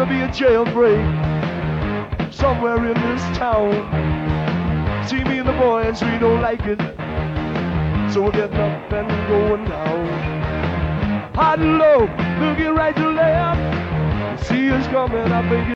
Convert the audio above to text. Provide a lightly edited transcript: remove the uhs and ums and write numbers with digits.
gonna be a jailbreak somewhere in this town. See me and the boys, we don't like it, so we're getting up and going down. Hot and low, looking right to left. See us coming, I think